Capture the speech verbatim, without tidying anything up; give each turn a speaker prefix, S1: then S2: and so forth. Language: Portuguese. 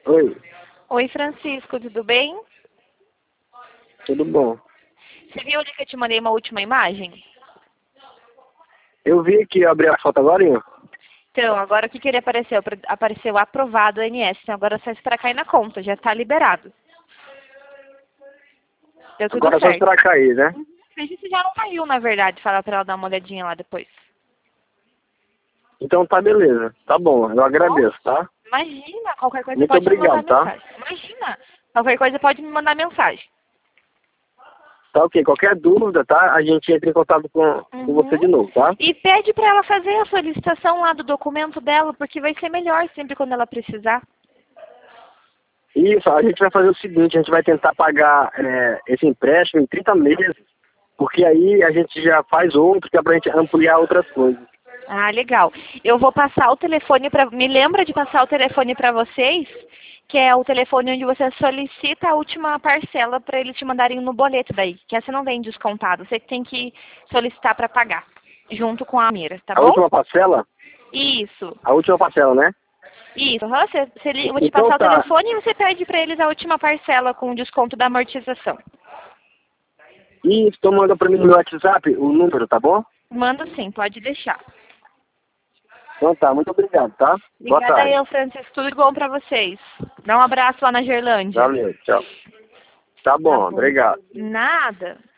S1: Oi,
S2: Oi, Francisco, tudo bem?
S1: tudo bom?
S2: Você viu ali que eu te mandei uma última imagem?
S1: Eu vi que eu abri a foto agora, hein?
S2: Então, agora o que que ele apareceu? Pra- Apareceu aprovado o N S, então agora é só esperar cair na conta, já está liberado. Deu tudo
S1: Agora é só
S2: certo.
S1: esperar cair, né?
S2: Veja se já não caiu, na verdade, fala pra ela dar uma olhadinha lá depois.
S1: Então tá beleza. Tá bom, eu agradeço, tá?
S2: Imagina, qualquer coisa
S1: Muito
S2: pode me mandar
S1: obrigado, tá?
S2: mensagem. Imagina, qualquer coisa pode me mandar mensagem.
S1: Tá ok, qualquer dúvida, tá? A gente entra em contato com, com você
S2: Uhum.
S1: de novo, tá?
S2: E pede pra ela fazer a solicitação lá do documento dela, porque vai ser melhor sempre quando ela precisar.
S1: Isso, a gente vai fazer o seguinte, a gente vai tentar pagar é, esse empréstimo em trinta meses, porque aí a gente já faz outro, que é pra gente ampliar outras coisas.
S2: Ah, legal. Eu vou passar o telefone para... Me lembra de passar o telefone para vocês, que é o telefone onde você solicita a última parcela para eles te mandarem no boleto daí, que essa não vem descontado. Você tem que solicitar para pagar, junto com a mira, tá
S1: A
S2: bom?
S1: última parcela?
S2: Isso.
S1: A última parcela, né?
S2: Isso. Aham, você, você, li- eu vou te
S1: Então
S2: passar o
S1: tá.
S2: telefone e você pede para eles a última parcela com o desconto da amortização.
S1: E estou mandando pra mim no meu WhatsApp o número, tá bom?
S2: Manda sim, pode deixar.
S1: Então tá, muito obrigado, tá? Boa
S2: Obrigada
S1: tarde.
S2: eu, Francisco. Tudo bom para vocês. Dá um abraço lá na Gerlândia.
S1: Valeu, tchau. Tá
S2: Tá
S1: bom,
S2: bom.
S1: obrigado.
S2: Nada.